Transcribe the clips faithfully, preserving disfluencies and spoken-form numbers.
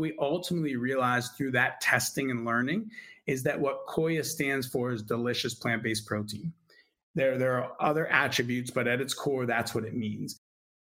we ultimately realized through that testing and learning is that what Koya stands for is delicious plant-based protein. There, there are other attributes, but at its core, that's what it means.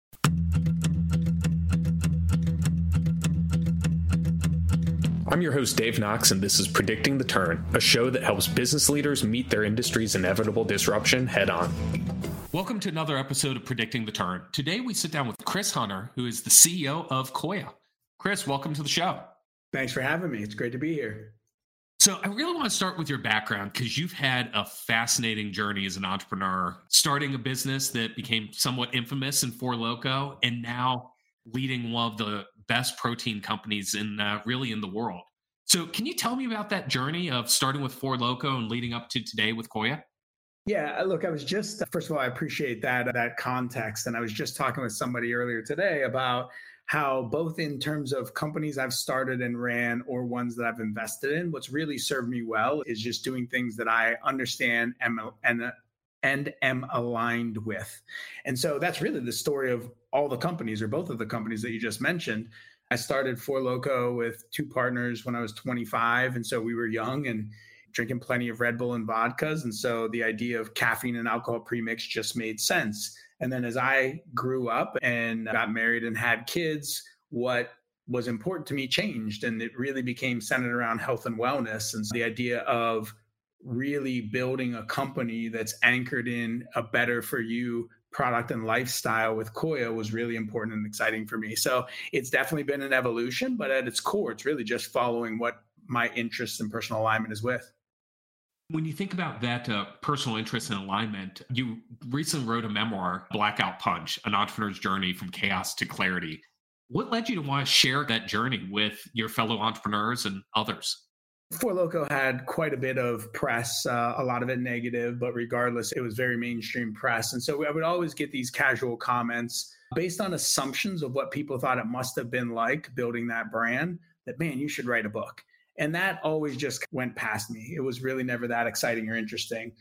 I'm your host, Dave Knox, and this is Predicting the Turn, a show that helps business leaders meet their industry's inevitable disruption head on. Welcome to another episode of Predicting the Turn. Today, we sit down with Chris Hunter, who is the C E O of Koya. Chris, welcome to the show. Thanks for having me. It's great to be here. So I really want to start with your background because you've had a fascinating journey as an entrepreneur, starting a business that became somewhat infamous in Four Loko and now leading one of the best protein companies in uh, really in the world. So can you tell me about that journey of starting with Four Loko and leading up to today with Koya? Yeah, look, I was just, first of all, I appreciate that, that context. And I was just talking with somebody earlier today about how both in terms of companies I've started and ran or ones that I've invested in, what's really served me well is just doing things that I understand and, and, and am aligned with. And so that's really the story of all the companies or both of the companies that you just mentioned. I started Four Loko with two partners when I was twenty-five. And so we were young and drinking plenty of Red Bull and vodkas. And so the idea of caffeine and alcohol premix just made sense. And then as I grew up and got married and had kids, what was important to me changed. And it really became centered around health and wellness. And so the idea of really building a company that's anchored in a better for you product and lifestyle with Koya was really important and exciting for me. So it's definitely been an evolution, but at its core, it's really just following what my interests and personal alignment is with. When you think about that uh, personal interest and alignment, you recently wrote a memoir, Blackout Punch, An Entrepreneur's Journey from Chaos to Clarity. What led you to want to share that journey with your fellow entrepreneurs and others? Four Loko had quite a bit of press, uh, a lot of it negative, but regardless, it was very mainstream press. And so I would always get these casual comments based on assumptions of what people thought it must have been like building that brand, that, man, you should write a book. And that always just went past me. It was really never that exciting or interesting.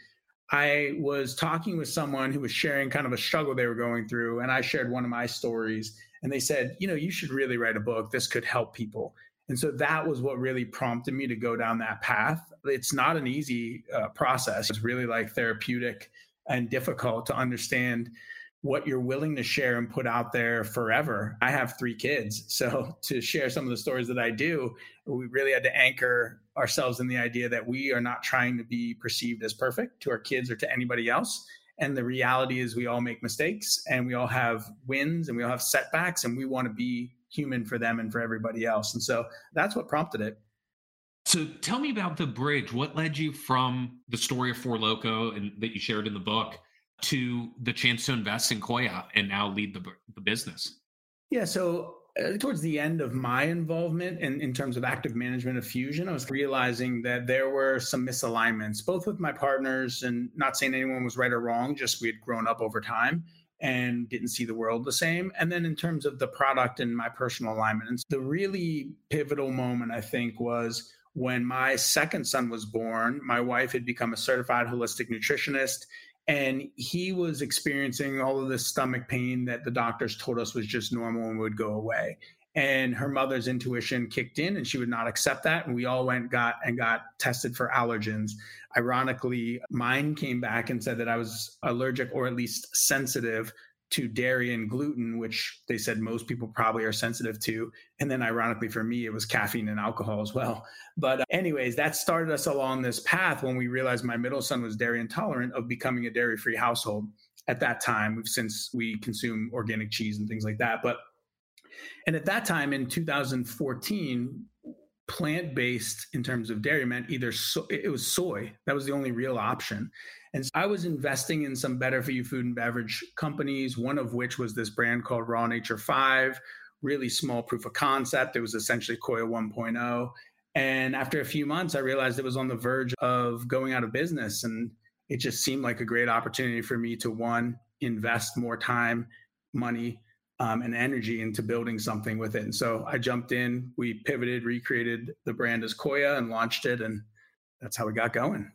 I was talking with someone who was sharing kind of a struggle they were going through, and I shared one of my stories, and they said, you know, you should really write a book. This could help people. And so that was what really prompted me to go down that path. It's not an easy uh, process. It's really like therapeutic and difficult to understand what you're willing to share and put out there forever. I have three kids. So to share some of the stories that I do, we really had to anchor ourselves in the idea that we are not trying to be perceived as perfect to our kids or to anybody else. And the reality is we all make mistakes and we all have wins and we all have setbacks, and we want to be human for them and for everybody else. And so that's what prompted it. So tell me about the bridge. What led you from the story of Four Loko and that you shared in the book to the chance to invest in Koya and now lead the, the business? Yeah, so uh, towards the end of my involvement in, in terms of active management of Fusion, I was realizing that there were some misalignments, both with my partners, and not saying anyone was right or wrong, just we had grown up over time and didn't see the world the same. And then in terms of the product and my personal alignment, and the really pivotal moment, I think, was when my second son was born. My wife had become a certified holistic nutritionist, and he was experiencing all of this stomach pain that the doctors told us was just normal and would go away. And her mother's intuition kicked in and she would not accept that. And we all went got and got tested for allergens. Ironically, mine came back and said that I was allergic or at least sensitive to dairy and gluten, which they said most people probably are sensitive to. And then ironically for me, it was caffeine and alcohol as well. But uh, anyways, that started us along this path when we realized my middle son was dairy intolerant, of becoming a dairy-free household. At that time, we've since we consume organic cheese and things like that. But and at that time in two thousand fourteen, plant-based in terms of dairy meant either so, it was soy. That was the only real option. And so I was investing in some better for you food and beverage companies, one of which was this brand called Raw Nature five, really small proof of concept. It was essentially Koya one point oh. And after a few months, I realized it was on the verge of going out of business. And it just seemed like a great opportunity for me to, one, invest more time, money, Um, and energy into building something with it. And so I jumped in, we pivoted, recreated the brand as Koya and launched it. And that's how we got going.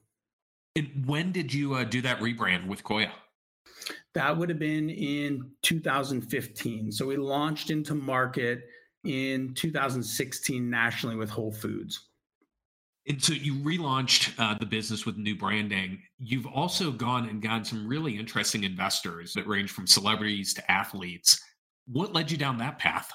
And when did you uh, do that rebrand with Koya? That would have been in two thousand fifteen. So we launched into market in two thousand sixteen nationally with Whole Foods. And so you relaunched uh, the business with new branding. You've also gone and gotten some really interesting investors that range from celebrities to athletes. What led you down that path?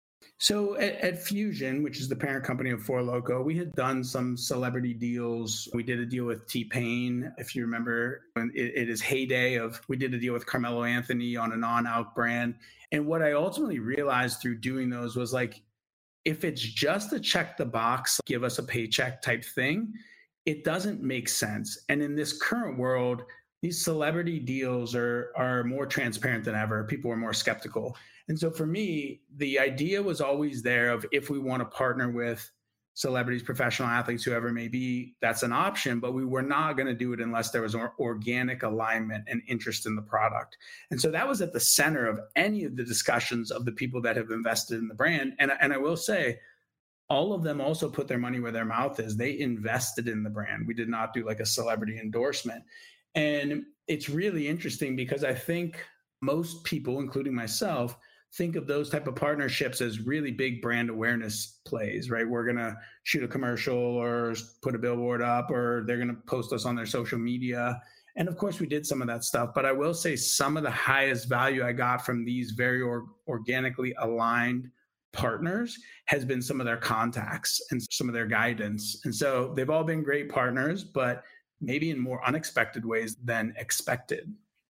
So at, at Fusion, which is the parent company of Four Loko, we had done some celebrity deals. We did a deal with T-Pain, if you remember, when it, it is heyday of, we did a deal with Carmelo Anthony on a non-out brand. And what I ultimately realized through doing those was like, if it's just a check the box, give us a paycheck type thing, it doesn't make sense. And in this current world, these celebrity deals are are more transparent than ever. People are more skeptical. And so for me, the idea was always there of if we want to partner with celebrities, professional athletes, whoever it may be, that's an option, but we were not going to do it unless there was or- organic alignment and interest in the product. And so that was at the center of any of the discussions of the people that have invested in the brand. And, and I will say, all of them also put their money where their mouth is. They invested in the brand. We did not do like a celebrity endorsement. And it's really interesting because I think most people, including myself, think of those type of partnerships as really big brand awareness plays, right? We're going to shoot a commercial or put a billboard up, or they're going to post us on their social media. And of course we did some of that stuff, but I will say some of the highest value I got from these very or- organically aligned partners has been some of their contacts and some of their guidance. And so they've all been great partners, but maybe in more unexpected ways than expected.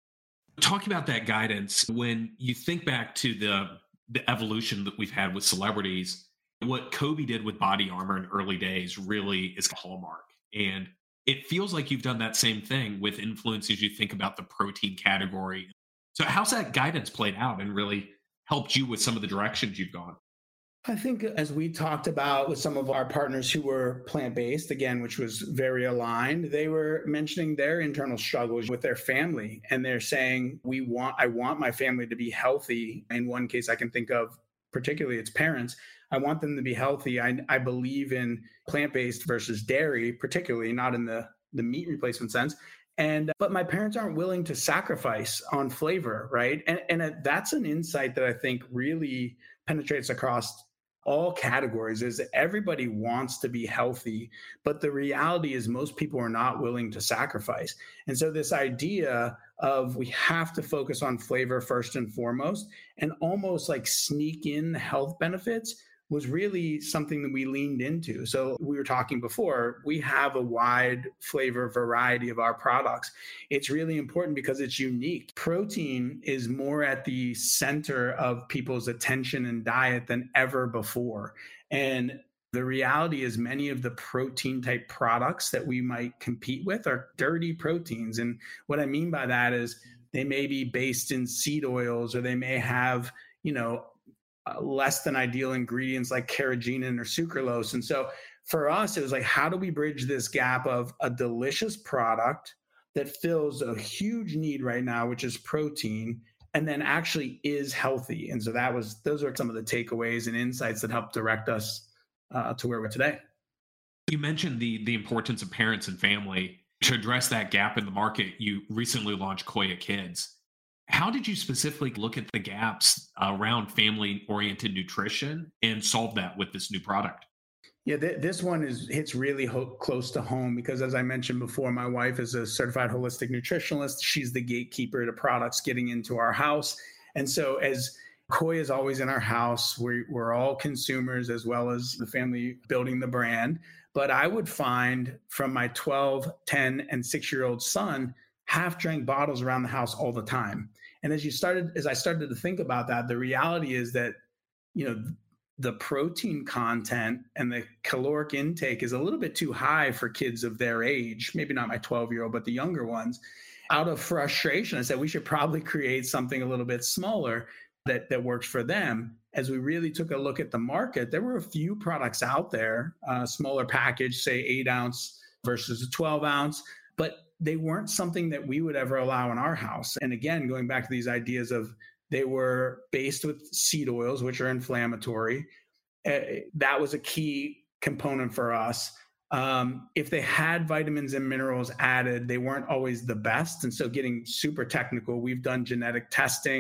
Talking about that guidance, when you think back to the the evolution that we've had with celebrities, what Kobe did with Body Armor in early days really is a hallmark. And it feels like you've done that same thing with influencers. You think about the protein category. So how's that guidance played out and really helped you with some of the directions you've gone? I think as we talked about with some of our partners who were plant-based, again, which was very aligned, they were mentioning their internal struggles with their family. And they're saying, we want, I want my family to be healthy. In one case I can think of, particularly its parents, I want them to be healthy. I, I believe in plant-based versus dairy, particularly not in the, the meat replacement sense. And, but my parents aren't willing to sacrifice on flavor, right? And, and that's an insight that I think really penetrates across all categories. Is everybody wants to be healthy, but the reality is most people are not willing to sacrifice. And so this idea of we have to focus on flavor first and foremost and almost like sneak in the health benefits was really something that we leaned into. So we were talking before, we have a wide flavor variety of our products. It's really important because it's unique. Protein is more at the center of people's attention and diet than ever before. And the reality is many of the protein type products that we might compete with are dirty proteins. And what I mean by that is they may be based in seed oils, or they may have, you know, Uh, less than ideal ingredients like carrageenan or sucralose. And so for us, it was like, how do we bridge this gap of a delicious product that fills a huge need right now, which is protein, and then actually is healthy? And so that was, those are some of the takeaways and insights that helped direct us uh, to where we're today. You mentioned the the importance of parents and family. To address that gap in the market, you recently launched Koya Kids. How did you specifically look at the gaps around family-oriented nutrition and solve that with this new product? Yeah, th- this one is hits really ho- close to home because, as I mentioned before, my wife is a certified holistic nutritionalist. She's the gatekeeper to products getting into our house. And so as Koya is always in our house, we're, we're all consumers as well as the family building the brand. But I would find from my twelve, ten, and six-year-old son, half drank bottles around the house all the time. And as you started, as I started to think about that, the reality is that, you know, the protein content and the caloric intake is a little bit too high for kids of their age, maybe not my twelve year old, but the younger ones. Out of frustration, I said, we should probably create something a little bit smaller that, that works for them. As we really took a look at the market, there were a few products out there, a smaller package, say eight ounce versus a twelve ounce, but they weren't something that we would ever allow in our house. And again, going back to these ideas of they were based with seed oils, which are inflammatory. Uh, that was a key component for us. Um, if they had vitamins and minerals added, they weren't always the best. And so getting super technical, we've done genetic testing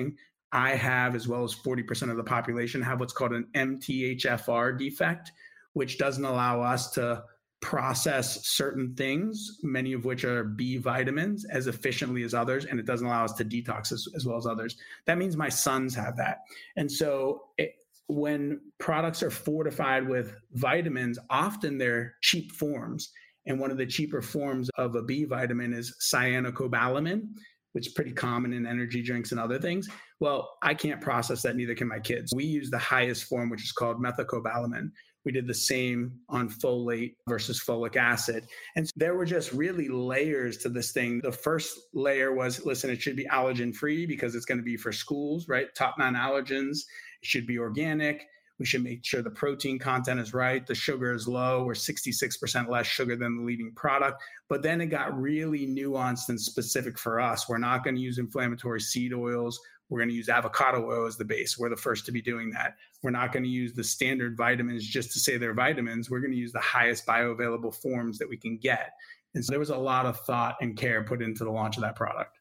I have, as well as forty percent of the population, have what's called an M T H F R defect, which doesn't allow us to process certain things, many of which are B vitamins, as efficiently as others, and it doesn't allow us to detox as, as well as others. That means my sons have that. And so it, when products are fortified with vitamins, often they're cheap forms. And one of the cheaper forms of a B vitamin is cyanocobalamin, which is pretty common in energy drinks and other things. Well, I can't process that, neither can my kids. We use the highest form, which is called methocobalamin. We did the same on folate versus folic acid. And so there were just really layers to this thing. The first layer was, listen, it should be allergen free because it's going to be for schools, right? Top nine allergens. It should be organic. We should make sure the protein content is right. The sugar is low. We're sixty-six percent less sugar than the leading product. But then it got really nuanced and specific for us. We're not going to use inflammatory seed oils. We're going to use avocado oil as the base. We're the first to be doing that. We're not going to use the standard vitamins just to say they're vitamins. We're going to use the highest bioavailable forms that we can get. And so there was a lot of thought and care put into the launch of that product.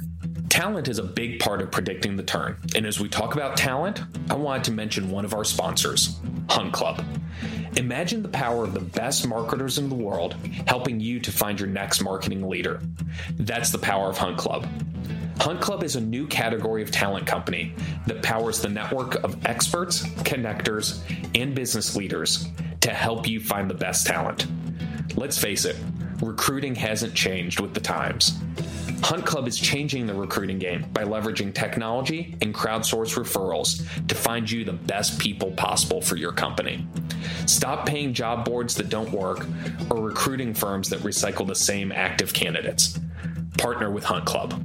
Talent is a big part of predicting the turn. And as we talk about talent, I wanted to mention one of our sponsors, Hunt Club. Imagine the power of the best marketers in the world helping you to find your next marketing leader. That's the power of Hunt Club. Hunt Club is a new category of talent company that powers the network of experts, connectors, and business leaders to help you find the best talent. Let's face it, recruiting hasn't changed with the times. Hunt Club is changing the recruiting game by leveraging technology and crowdsource referrals to find you the best people possible for your company. Stop paying job boards that don't work or recruiting firms that recycle the same active candidates. Partner with Hunt Club.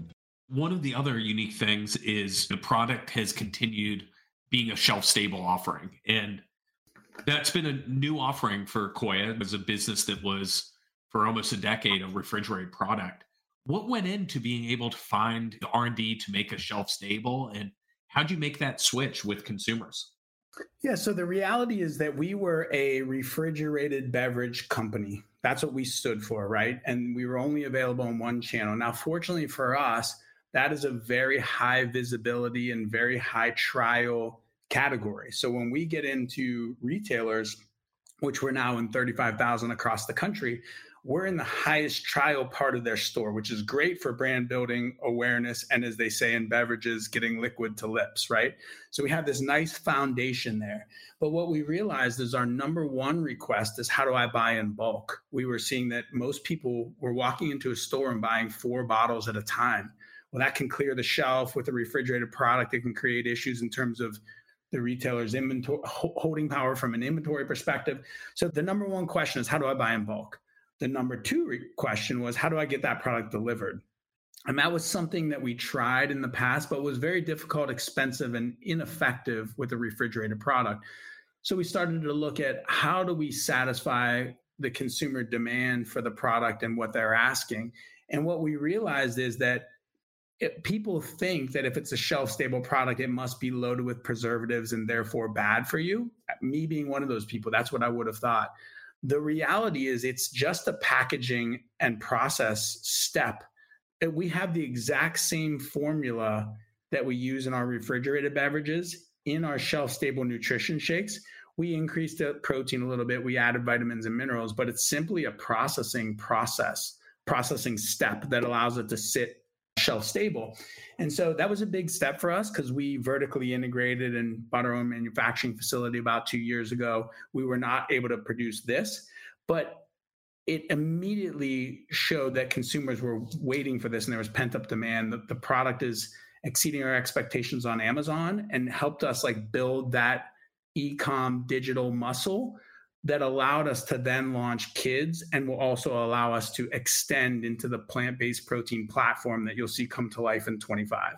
One of the other unique things is the product has continued being a shelf-stable offering. And that's been a new offering for Koya as a business that was, for almost a decade, a refrigerated product. What went into being able to find the R and D to make a shelf-stable, and how'd you make that switch with consumers? Yeah, so the reality is that we were a refrigerated beverage company. That's what we stood for, right? And we were only available on one channel. Now, fortunately for us, that is a very high visibility and very high trial category. So when we get into retailers, which we're now in thirty-five thousand across the country, we're in the highest trial part of their store, which is great for brand building, awareness, and as they say in beverages, getting liquid to lips, right? So we have this nice foundation there. But what we realized is our number one request is, how do I buy in bulk? We were seeing that most people were walking into a store and buying four bottles at a time. Well, that can clear the shelf with a refrigerated product. It can create issues in terms of the retailer's inventory holding power from an inventory perspective. So the number one question is, how do I buy in bulk? The number two re- question was, how do I get that product delivered? And that was something that we tried in the past, but was very difficult, expensive, and ineffective with a refrigerated product. So we started to look at, how do we satisfy the consumer demand for the product and what they're asking? And what we realized is that It, people think that if it's a shelf-stable product, it must be loaded with preservatives and therefore bad for you. Me being one of those people, that's what I would have thought. The reality is it's just a packaging and process step. We have the exact same formula that we use in our refrigerated beverages in our shelf-stable nutrition shakes. We increased the protein a little bit. We added vitamins and minerals, but it's simply a processing process, processing step that allows it to sit shelf stable. And so that was a big step for us because we vertically integrated and bought our own manufacturing facility about two years ago. We were not able to produce this, but it immediately showed that consumers were waiting for this and there was pent up demand. The, the product is exceeding our expectations on Amazon and helped us like build that e-com digital muscle that allowed us to then launch kids and will also allow us to extend into the plant-based protein platform that you'll see come to life in twenty-five.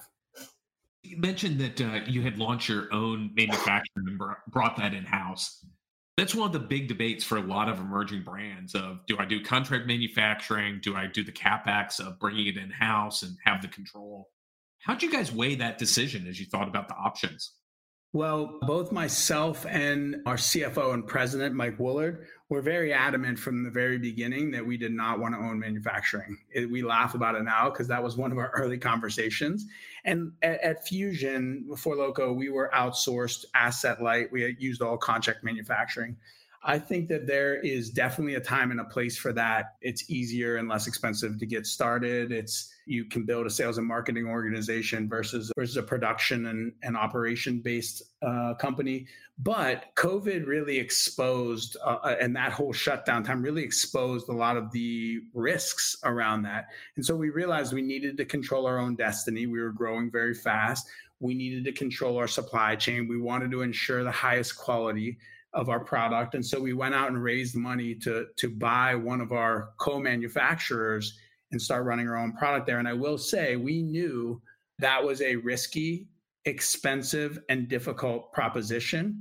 You mentioned that uh, you had launched your own manufacturing and br- brought that in-house. That's one of the big debates for a lot of emerging brands of, do I do contract manufacturing? Do I do the CapEx of bringing it in-house and have the control? How'd you guys weigh that decision as you thought about the options? Well, both myself and our C F O and president, Mike Woolard, were very adamant from the very beginning that we did not want to own manufacturing. It, we laugh about it now because that was one of our early conversations. And at, at Fusion, before Loco, we were outsourced, asset light. We used all contract manufacturing. I think that there is definitely a time and a place for that. It's easier and less expensive to get started. It's you can build a sales and marketing organization versus versus a production and, and operation based uh, company. But COVID really exposed, uh, and that whole shutdown time really exposed a lot of the risks around that. And so we realized we needed to control our own destiny. We were growing very fast. We needed to control our supply chain. We wanted to ensure the highest quality of our product. And so we went out and raised money to, to buy one of our co-manufacturers and start running our own product there. And I will say, we knew that was a risky, expensive, and difficult proposition.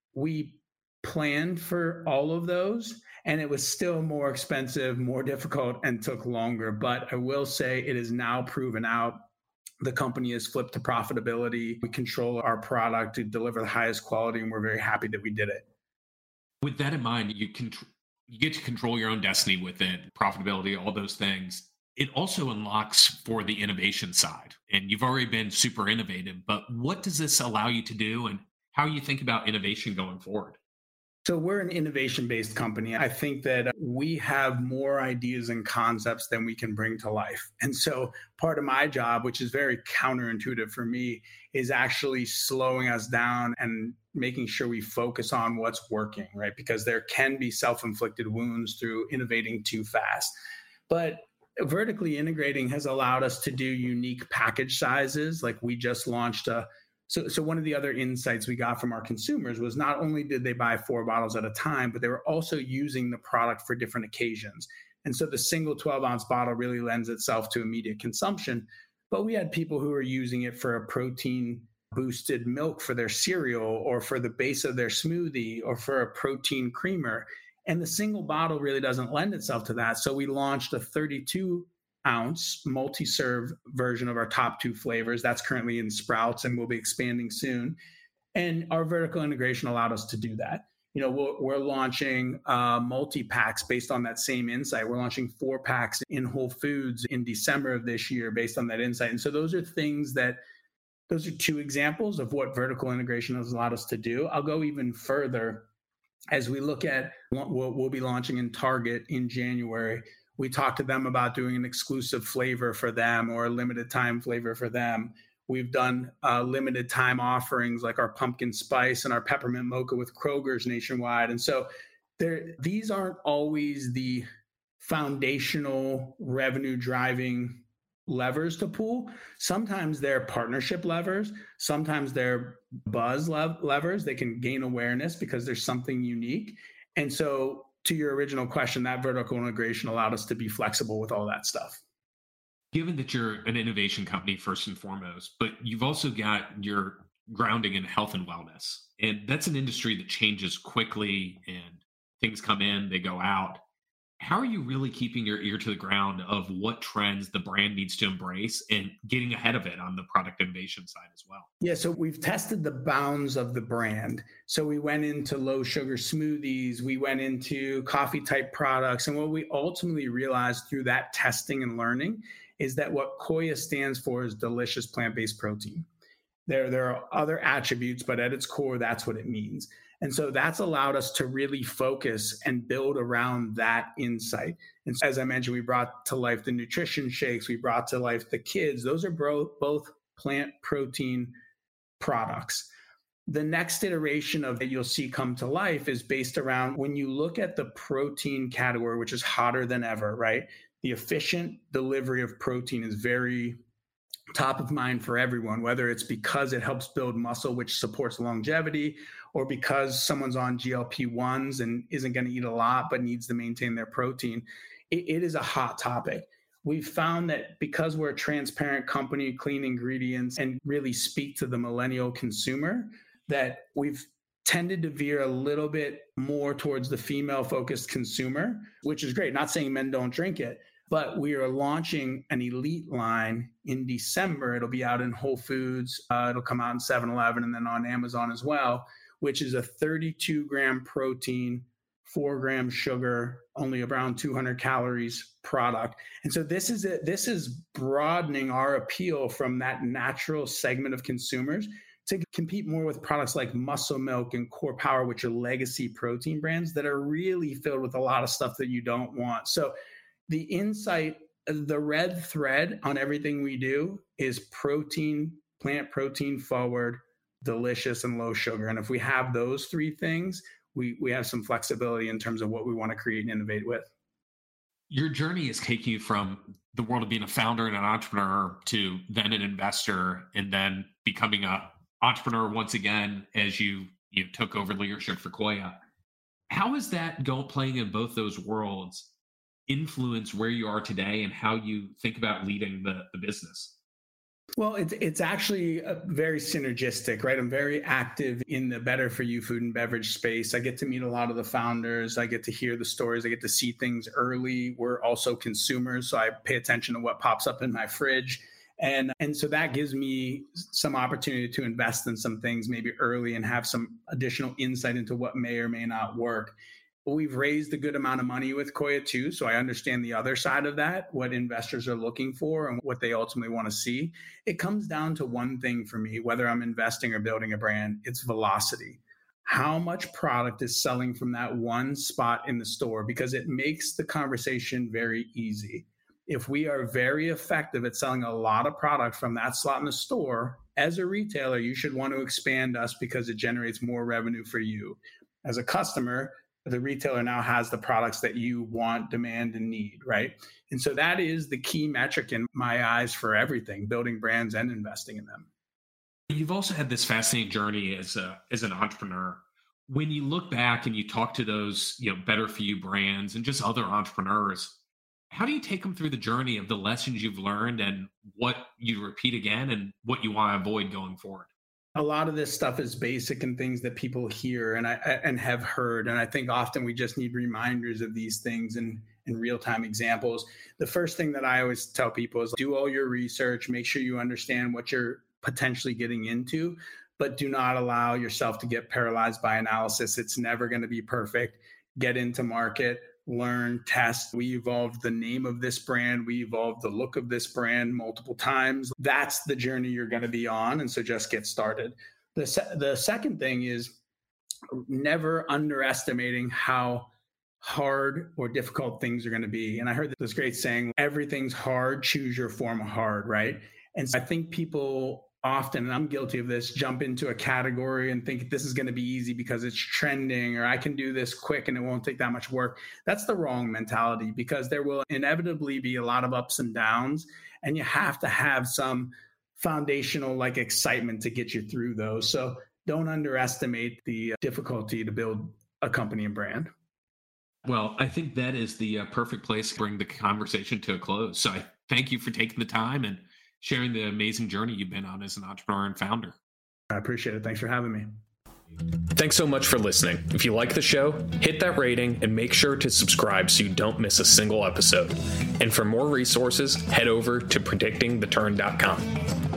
We planned for all of those, and it was still more expensive, more difficult, and took longer. But I will say it is now proven out. The company has flipped to profitability. We control our product to deliver the highest quality, and we're very happy that we did it. With that in mind, you can you get to control your own destiny with it, profitability, all those things. It also unlocks for the innovation side, and you've already been super innovative, but what does this allow you to do, and how you think about innovation going forward? So we're an innovation-based company. I think that we have more ideas and concepts than we can bring to life. And so part of my job, which is very counterintuitive for me, is actually slowing us down and making sure we focus on what's working, right? Because there can be self-inflicted wounds through innovating too fast. But vertically integrating has allowed us to do unique package sizes. Like we just launched a So, so one of the other insights we got from our consumers was not only did they buy four bottles at a time, but they were also using the product for different occasions. And so the single twelve ounce bottle really lends itself to immediate consumption. But we had people who were using it for a protein boosted milk for their cereal, or for the base of their smoothie, or for a protein creamer. And the single bottle really doesn't lend itself to that. So we launched a thirty-two ounce multi-serve version of our top two flavors. That's currently in Sprouts and we'll be expanding soon. And our vertical integration allowed us to do that. You know, we're, we're launching uh, multi-packs based on that same insight. We're launching four packs in Whole Foods in December of this year based on that insight. And so those are things that, those are two examples of what vertical integration has allowed us to do. I'll go even further. As we look at what we'll be launching in Target in January, we talked to them about doing an exclusive flavor for them or a limited time flavor for them. We've done uh, limited time offerings like our pumpkin spice and our peppermint mocha with Kroger's nationwide. And so there, these aren't always the foundational revenue driving levers to pull. Sometimes they're partnership levers. Sometimes they're buzz lev- levers. They can gain awareness because there's something unique. And so to your original question, that vertical integration allowed us to be flexible with all that stuff. Given that you're an innovation company first and foremost, but you've also got your grounding in health and wellness, and that's an industry that changes quickly and things come in, they go out. How are you really keeping your ear to the ground of what trends the brand needs to embrace and getting ahead of it on the product innovation side as well? Yeah, so we've tested the bounds of the brand. So we went into low sugar smoothies, we went into coffee type products. And what we ultimately realized through that testing and learning is that what Koya stands for is delicious plant-based protein. There, there are other attributes, but at its core, that's what it means. And so that's allowed us to really focus and build around that insight. And so as I mentioned, we brought to life the nutrition shakes, we brought to life the kids. Those are bro- both plant protein products. The next iteration of that you'll see come to life is based around when you look at the protein category, which is hotter than ever, right? The efficient delivery of protein is very top of mind for everyone, whether it's because it helps build muscle, which supports longevity, or because someone's on G L P ones and isn't going to eat a lot, but needs to maintain their protein. It, it is a hot topic. We've found that because we're a transparent company, clean ingredients, and really speak to the millennial consumer, that we've tended to veer a little bit more towards the female-focused consumer, which is great. Not saying men don't drink it, But we are launching an elite line in December. It'll be out in Whole Foods. Uh, it'll come out in seven eleven and then on Amazon as well, which is a thirty-two gram protein, four gram sugar, only around two hundred calories product. And so this is it. This is broadening our appeal from that natural segment of consumers to compete more with products like Muscle Milk and Core Power, which are legacy protein brands that are really filled with a lot of stuff that you don't want. So the insight, the red thread on everything we do is protein, plant protein forward, delicious and low sugar. And if we have those three things, we we have some flexibility in terms of what we want to create and innovate with. Your journey is taking you from the world of being a founder and an entrepreneur to then an investor and then becoming a entrepreneur once again as you you took over leadership for Koya. How is that go playing in both those worlds influence where you are today and how you think about leading the, the business? Well, it's it's actually a very synergistic, right? I'm very active in the better for you food and beverage space. I get to meet a lot of the founders. I get to hear the stories. I get to see things early. We're also consumers, so I pay attention to what pops up in my fridge. And, and so that gives me some opportunity to invest in some things maybe early and have some additional insight into what may or may not work. But we've raised a good amount of money with Koya too, so I understand the other side of that, what investors are looking for and what they ultimately want to see. It comes down to one thing for me, whether I'm investing or building a brand, it's velocity. How much product is selling from that one spot in the store? Because it makes the conversation very easy. If we are very effective at selling a lot of product from that slot in the store, as a retailer, you should want to expand us because it generates more revenue for you. As a customer, the retailer now has the products that you want, demand, and need, right? And so that is the key metric in my eyes for everything, building brands and investing in them. You've also had this fascinating journey as a as an entrepreneur. When you look back and you talk to those, you know, better for you brands and just other entrepreneurs, how do you take them through the journey of the lessons you've learned and what you repeat again and what you want to avoid going forward? A lot of this stuff is basic and things that people hear and I and have heard. And I think often we just need reminders of these things and, and real-time examples. The first thing that I always tell people is do all your research, make sure you understand what you're potentially getting into, but do not allow yourself to get paralyzed by analysis. It's never going to be perfect. Get into market, learn, test. We evolved the name of this brand. We evolved the look of this brand multiple times. That's the journey you're going to be on. And so just get started. The, se- the second thing is never underestimating how hard or difficult things are going to be. And I heard this great saying, everything's hard, choose your form of hard, right? And so I think people often, and I'm guilty of this, jump into a category and think this is going to be easy because it's trending or I can do this quick and it won't take that much work. That's the wrong mentality because there will inevitably be a lot of ups and downs and you have to have some foundational like excitement to get you through those. So don't underestimate the difficulty to build a company and brand. Well, I think that is the uh, perfect place to bring the conversation to a close. So I thank you for taking the time and sharing the amazing journey you've been on as an entrepreneur and founder. I appreciate it. Thanks for having me. Thanks so much for listening. If you like the show, hit that rating and make sure to subscribe so you don't miss a single episode. And for more resources, head over to predicting the turn dot com.